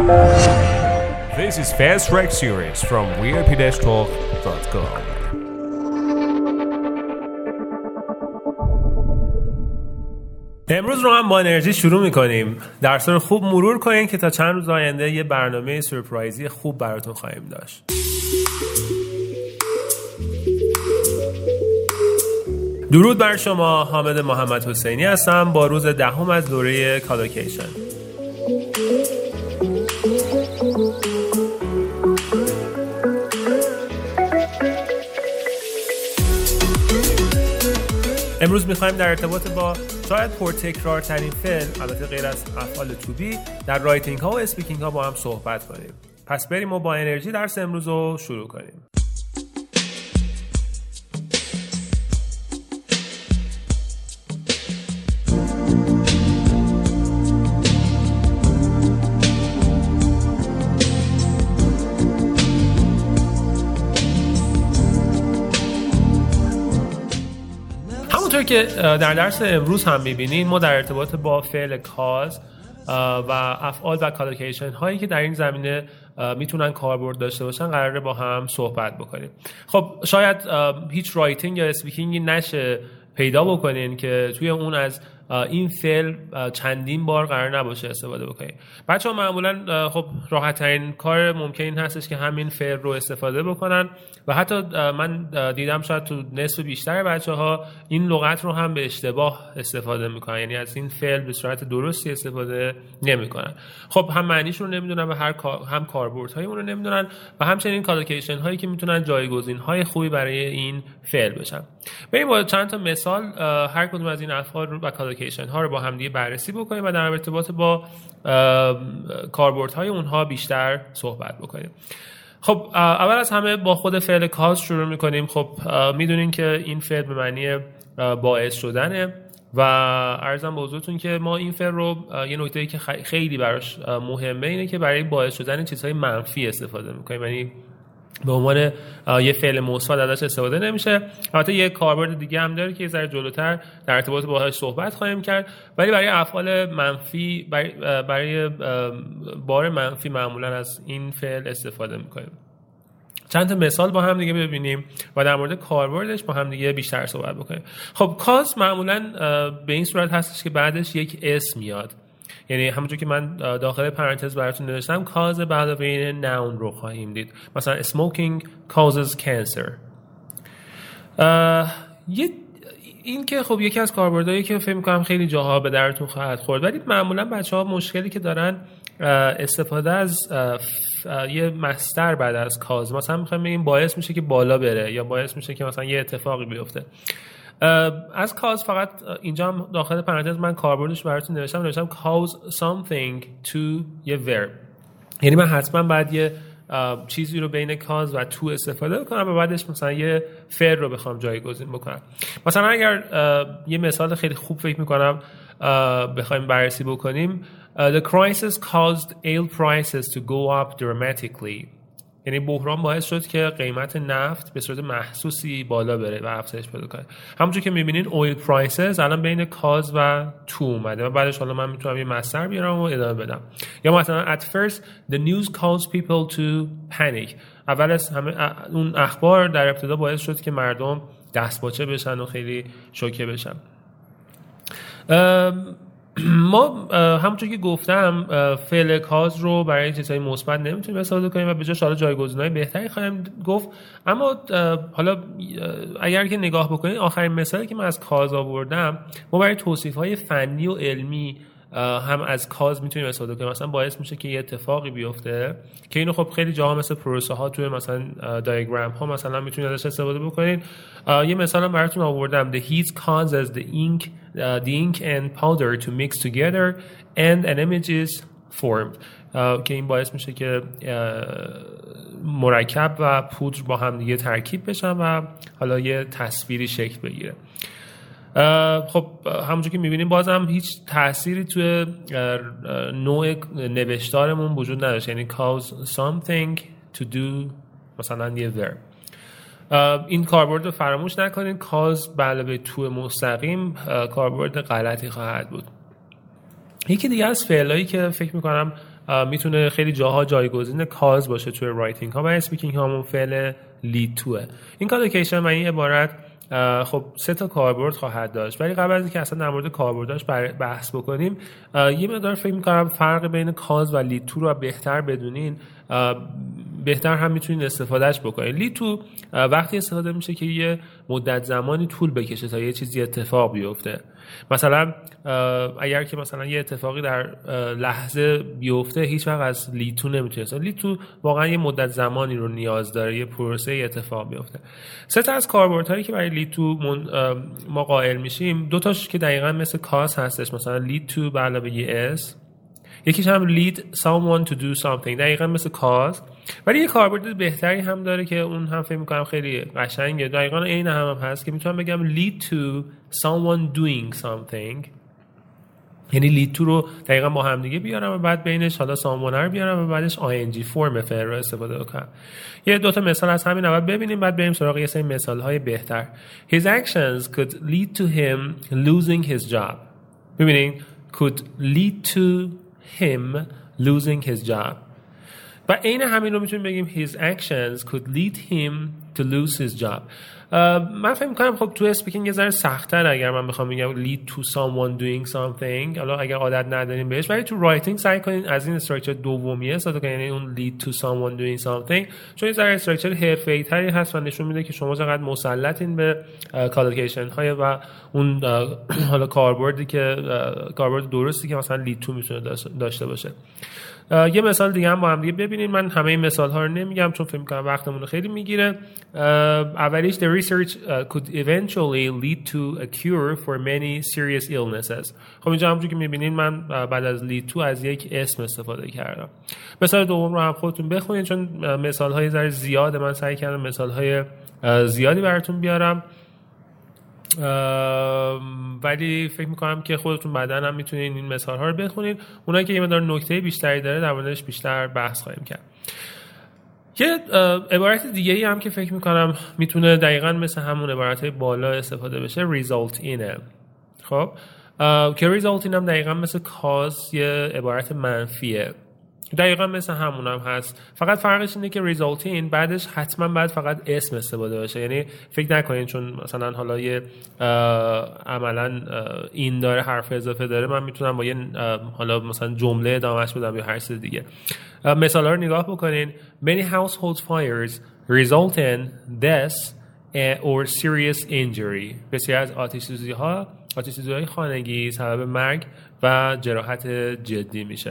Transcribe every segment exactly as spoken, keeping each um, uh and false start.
This is Fast Track Series from v i p dash talk dot com. امروز رو هم با انرژی شروع میکنیم. درس رو خوب مرور کنین که تا چند روز آینده یه برنامه سورپرایزی خوب براتون خواهیم داشت. درود بر شما، حامد محمد حسینی هستم با روز دهم از دوره کالوکیشن. امروز میخوایم در ارتباط با شاید پرتکرارترین فعل، البته غیر از افعال تو بی، در رایتینگ ها و اسپیکینگ ها با هم صحبت کنیم. پس بریم و با انرژی درس امروز رو شروع کنیم. همونطور که در درس امروز هم می‌بینین ما در ارتباط با فعل کاز و افعال و کالوکیشن هایی که در این زمینه میتونن کاربرد داشته باشن قراره با هم صحبت بکنیم. خب شاید هیچ رایتینگ یا اسپیکینگی نشه پیدا بکنین که توی اون از این فعل چندین بار قرار نباشه استفاده بکنین. بچه‌ها معمولا خب راحت ترین کار ممکن این هستش که همین فعل رو استفاده بکنن و حتی من دیدم شاید تو نصف بیشتر بچه‌ها این لغت رو هم به اشتباه استفاده میکنن، یعنی از این فعل به صورت درستی استفاده نمیکنن. خب هم معنیش رو نمیدونن و هر هم کاربردهای اون رو نمیدونن و همچنین کالوکیشن هایی که میتونن جایگزین های خوبی برای این فعل بشن. بریم با چند تا مثال هر کدوم از این افعال و کالوکیشن ها رو با هم دیگه بررسی بکنیم و در ارتباط با کاربردهای اونها بیشتر صحبت بکنیم. خب اول از همه با خود فعل کاز شروع میکنیم. خب میدونین که این فعل به معنی باعث شدنه و عرضم به حضورتون که ما این فعل رو یه نکته‌ای که خیلی براش مهمه اینه که برای باعث شدن چیزهای منفی استفاده میکنیم، یعنی به عنوان یه فعل مثبت ازش استفاده نمیشه. البته یه کاربرد دیگه هم داره که یه ذره جلوتر در ارتباط باهاش صحبت خواهیم کرد، ولی برای افعال منفی برای, برای بار منفی معمولا از این فعل استفاده میکنیم. چند تا مثال با هم دیگه ببینیم و در مورد کاربردش با هم دیگه بیشتر صحبت بکنیم. خب کاز معمولا به این صورت هستش که بعدش یک اسم میاد، یعنی همونجور که من داخل پرانتز براتون نوشتم کاز به علاوه این نون رو خواهیم دید. مثلا smoking causes cancer. یه این که خب یکی از کاربردهایی که فکر می‌کنم خیلی جاها به درتون خواهد خورد، ولی معمولا بچه‌ها مشکلی که دارن استفاده از یه مصدر بعد از کاز، مثلا می‌خوایم بگیم باعث میشه که بالا بره یا باعث میشه که مثلا یه اتفاقی بیفته. از کاز فقط اینجا هم داخل پرانتز من کاربردش براتون نوشتم نوشتم cause something to یه verb، یعنی من حتما بعد یه چیزی رو بین کاز و تو استفاده کنم و بعدش مثلا یه فعل رو بخوام جایگزین بکنم. مثلا اگر یه مثال خیلی خوب فکر میکنم بخوایم بررسی بکنیم the crisis caused oil prices to go up dramatically، یعنی بحران باعث شد که قیمت نفت به صورت محسوسی بالا بره و افزایش پیدا کنه. همونجور که می‌بینین oil prices الان بین کاز و تو اومده و بعدش حالا من میتونم یه مصدر بیارم و ادامه بدم. یا مثلا at first the news caused people to panic، اول از همه اون اخبار در ابتدا باعث شد که مردم دستپاچه بشن و خیلی شوکه بشن. ما همونطور که گفتم فعل کاز رو برای چیزهای مثبت نمیتونیم استفاده کنیم و به جاش حالا جایگزین‌های بهتری خواهیم گفت. اما حالا اگر که نگاه بکنید آخرین مثالی که من از کاز آوردم، ما برای توصیف‌های فنی و علمی هم از کاز میتونیم استفاده کنیم. مثلا باعث میشه که یه اتفاقی بیفته که اینو خب خیلی جاها مثل پروسه ها توی مثلا دیاگرام ها مثلا میتونید ازش استفاده بکنید. یه مثال هم براتون آوردم the heat causes the ink uh, the ink and powder to mix together and an image is formed، که این باعث میشه که مرکب و پودر با هم دیگه ترکیب بشن و حالا یه تصویری شکل بگیره. خب همونجور که میبینیم بازم هیچ تأثیری توی نوع نوشتارمون وجود نداشت، یعنی cause something to do مثلا یه verb. این کاربرد رو فراموش نکنید، cause به علاوه تو مستقیم کاربرد غلطی خواهد بود. یکی دیگه از فعلایی که فکر میکنم میتونه خیلی جاها جایگزین کاز باشه توی رایتینگ ها و اسپیکینگ ها همون فعل لید توه. این کالوکیشن و این عبارت خب سه تا کاربرد خواهد داشت، ولی قبل از اینکه اصلا در مورد کاربرداش بحث بکنیم یه مقدار فکر می‌کنم فرق بین کاز و لید تو رو بهتر بدونین بهتر هم میتونین استفادهش بکنین. لید تو وقتی استفاده میشه که یه مدت زمانی طول بکشه تا یه چیزی اتفاق بیفته. مثلا اگر که مثلا یه اتفاقی در لحظه بیفته هیچ وقت از لید تو نمیتونه. لید تو واقعا یه مدت زمانی رو نیاز داره یه پروسه اتفاق بیفته. سه تا از کاربردهایی که برای لید تو ما قائل میشیم، دو تاش که دقیقاً مثل کاز هستش، مثلا لید تو به علاوه یه اس، یکیش هم lead someone to do something دقیقاً مثل کاز، ولی یه کاربرد بهتری هم داره که اون هم فکر می‌کنم خیلی قشنگه، دقیقاً عین هم, هم هست که میتونم بگم lead to someone doing something، یعنی lead to رو دقیقاً با هم دیگه بیارم و بعد بینش حالا someone رو بیارم و بعدش آی ان جی فرم فعل رو استفاده کنم. یه دو تا مثال از همین اول ببینیم بعد بریم سراغ یه سری مثال‌های بهتر. His actions could lead to him losing his job. ببینید could lead to him losing his job. و عین همین رو میتونیم بگیم his actions could lead him to lose his job. من فکر می‌کنم خب تو اسپیکینگ یه ذره سخت‌تر اگر من بخوام بگم lead to someone doing something، حالا اگر عادت نداریم بهش، ولی تو رایتینگ سعی کنین از این استراکچر دومیه استفاده کنین، یعنی اون lead to someone doing something، چون یه ذره استراکچر حرفه‌ای‌تری هست و نشون میده که شما چقدر مسلطین به کالوکیشن های و اون حالا کاربردی که کاربرد درستی که مثلا lead to میتونه داشته باشه. یه مثال دیگه هم با هم دیگه ببینید. من همه این مثال ها رو نمیگم چون فکر می‌کنم وقتمون رو خیلی میگیره. اولیش the research could eventually lead to a cure for many serious illnesses. خب اینجا همونجوری که میبینید من بعد از lead to از یک اسم استفاده کردم. مثال دوم رو هم خودتون بخونید چون مثال های ذره زیاده، من سعی کردم مثال های زیادی براتون بیارم، ولی فکر میکنم که خودتون بعداً هم میتونین این مثال ها رو بخونید. اونایی که یه مقدار نکته بیشتری داره در موردش بیشتر بحث خواهیم کرد. یه عبارت دیگه ای هم که فکر میکنم میتونه دقیقاً مثل همون عبارت های بالا استفاده بشه result inه. خب که result in هم دقیقاً مثل cause یه عبارت منفیه، دقیقاً مثل همون هم هست، فقط فرقش اینه که result in بعدش حتما باید فقط اسم استفاده بشه. یعنی فکر نکنین چون مثلا حالا یه عملاً این داره حرف اضافه داره من میتونم با یه حالا مثلا جمله ادامهش بدم یا هر چیز دیگه. مثالا رو نگاه بکنین. many household fires result in death or serious injury. بسیاری از آتش سوزی ها آتش سوزی های خانگی سبب مرگ و جراحت جدی میشه.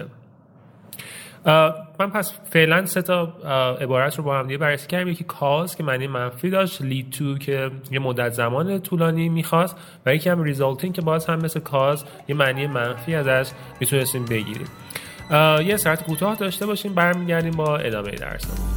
من پس فعلا سه تا عبارت رو با هم دیگه بررسی کردم. یکی کاز که معنی منفی داشت، لید تو که یه مدت زمان طولانی میخواست، و یکی هم ریزالتینگ که باز هم مثل کاز یه معنی منفی ازش میتونستیم بگیریم. یه ساعت کوتاه داشته باشیم برمیگردیم با ادامه درسمون.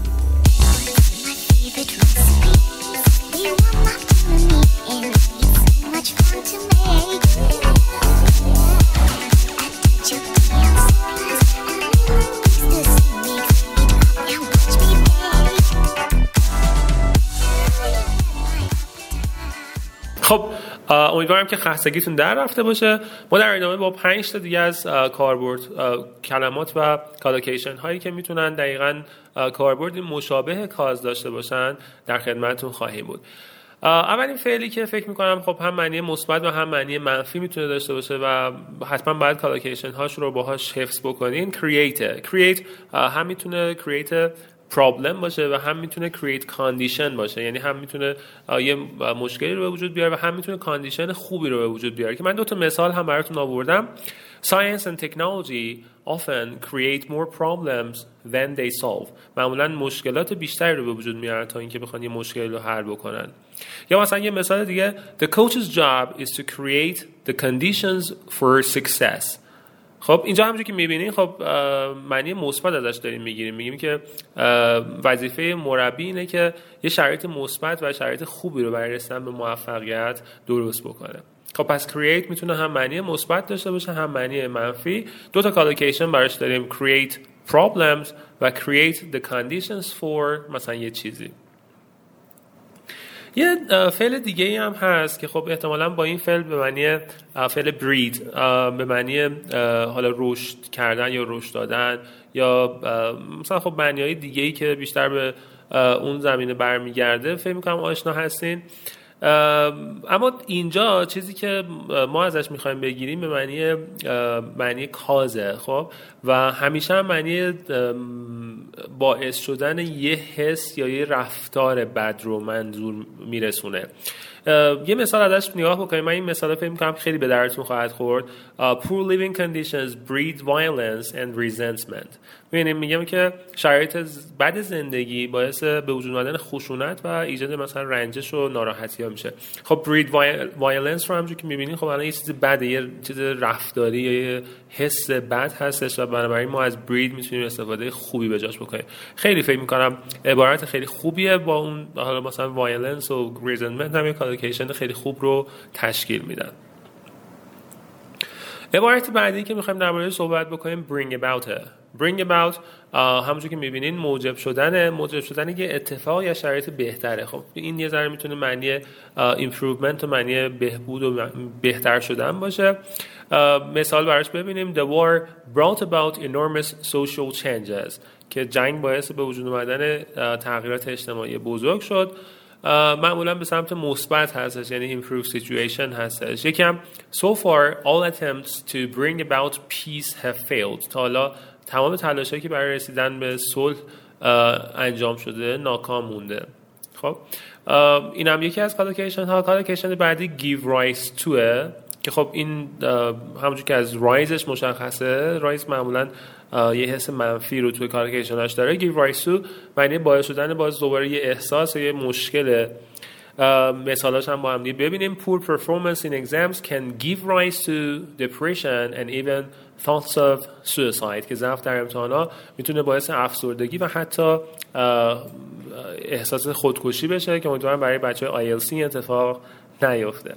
خب امیدوارم که خستگیتون در رفته باشه. ما در ادامه با پنج تا دیگه از کاربرد کلمات و کالوکیشن هایی که میتونن دقیقاً کاربرد مشابه کاز داشته باشن در خدمتتون خواهیم بود. اولین فعلی که فکر میکنم خب هم معنی مثبت و هم معنی منفی میتونه داشته باشه و حتما باید کالوکیشن هاش رو باهاش حفظ بکنین، create. create هم میتونه create پرابلم باشه و هم میتونه create condition باشه، یعنی هم میتونه یه مشکلی رو به وجود بیاره و هم میتونه کاندیشن خوبی رو به وجود بیاره که من دو تا مثال هم براتون آوردم. Science and technology often create more problems than they solve. معمولا مشکلات بیشتری رو به وجود میارن تا اینکه بخوان یه مشکلی رو حل بکنن. یا مثلا یه مثال دیگه The coach's job is to create the conditions for success. خب اینجا همونجوری که می‌بینین خب معنی مثبت ازش داریم میگیریم، میگیم که وظیفه مربی اینه که یه شرایط مثبت و شرایط خوبی رو برای رسیدن به موفقیت درست بکنه. خب پس create میتونه هم معنی مثبت داشته باشه هم معنی منفی. دو تا کالوکیشن براش داریم، create problems و create the conditions for مثلا یه چیزی. یه فعل دیگه ای هم هست که خب احتمالاً با این فعل به معنی فعل برید، به معنی حالا رشد کردن یا رشد دادن یا مثلا خب معنی‌های دیگه‌ای که بیشتر به اون زمینه برمیگرده فکر می‌کنم آشنا هستین. اما اینجا چیزی که ما ازش میخوایم بگیریم به معنی معنی کازه، خب و همیشه هم معنی باعث شدن یه حس یا یه رفتار بد رو منظور میرسونه. یه مثال ازش نگاه بکنیم. من این مثال فکر می‌کنم خیلی به درتون خواهد خورد. uh, poor living conditions breed violence and resentment. ببینیم میگم که شرایط بد زندگی باعث به وجود اومدن خشونت و ایجاد مثلا رنجش و ناراحتی ها میشه. خب breed violence رو همونجوری که می‌بینید خب الان یه چیز بده، یه چیز رفتاری یا یه حس بد هستش و بنابراین ما از breed میتونیم استفاده خوبی به جاش بکنیم. خیلی فکر می‌کنم عبارت خیلی خوبیه با اون حالا مثلا violence و resentment هم کالوکیشن خیلی خوب رو تشکیل میدن. عبارت بعدی که میخوایم در موردش صحبت بکنیم bring about. bring about همونجوری که میبینین موجب شدن موجب شدن یه اتفاق یا شرایط بهتره. خب این یه ذره میتونه معنی improvement و معنی بهبود و بهتر شدن باشه. مثال براش ببینیم. The war brought about enormous social changes. که جنگ باعث به وجود اومدن تغییرات اجتماعی بزرگ شد. معمولا به سمت مثبت هستش، یعنی improve situation هستش. یکم so far all attempts to bring about peace have failed. تا حالا تمام تلاشایی که برای رسیدن به صلح انجام شده ناکام مونده. خب این هم یکی از کالوکیشن ها. کالوکیشن بعدی give rise to که خب این همونجور که از رایزش مشخصه، رایز معمولا یه حس منفی رو توی کالوکیشناش داره. give rise to معنی باعث شدن باز دوباره یه احساس یا یه مشکل. مثالاش هم با هم دیگه ببینیم. poor performance in exams can give rise to depression and even thoughts of suicide. که ضعف در امتحانا میتونه باعث افسردگی و حتی احساس خودکشی بشه که امیدوارم برای بچه‌های آی ال سی اتفاق نیفته.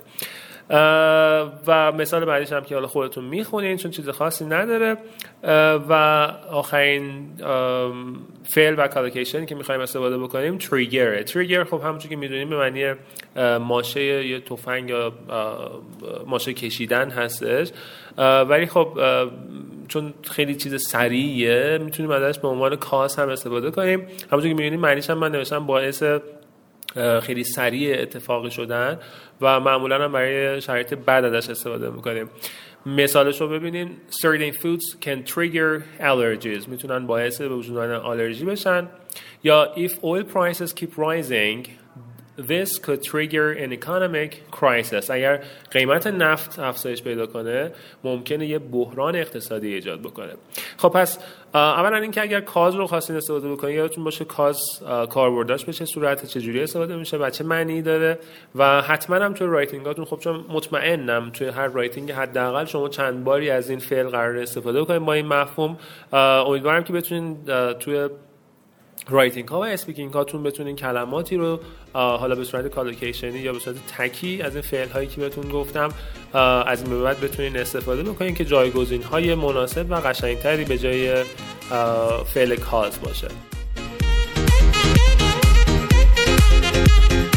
و مثال بعدیش هم که حالا خودتون میخونین چون چیز خاصی نداره. و آخرین فعل و کالوکیشن که میخوایم استفاده بکنیم تریگر. تریگر خب همونجوری که میدونیم به معنی ماشه یا تفنگ یا ماشه کشیدن هستش، ولی خب چون خیلی چیز سریعه میتونیم ازش به عنوان کاز هم استفاده کنیم. همونجوری که میدونیم معنیش هم من نوشتم باعث خیلی سریع اتفاقی شدن و معمولا هم برای شرایط بد ازش استفاده میکنیم. مثالش رو ببینین. certain foods can trigger allergies. میتونن باعث به وجود اومدن آلرژی بشن. یا if oil prices keep rising this could trigger an economic crisis. اگر قیمت نفت افزایش پیدا کنه ممکنه یه بحران اقتصادی ایجاد بکنه. خب پس اولا این که اگر کاز رو خواستین استفاده بکنید یادتون باشه کاز کاربرداش به چه صورت، چه جوری استفاده میشه و چه معنی داره. و حتما هم توی رایتینگاتون خب چون مطمئنم توی هر رایتینگ حداقل شما چند باری از این فعل قرار استفاده بکنید با این مفهوم. امیدوارم که بتونین توی رایتینگ ها و اسپیکینگ هاتون بتونین کلماتی رو حالا به صورت کالوکیشنی یا به صورت تکی از این فعل هایی که بهتون گفتم از این به بعد بتونین استفاده بکنین که جایگزین های مناسب و قشنگتری به جای فعل کاز باشه.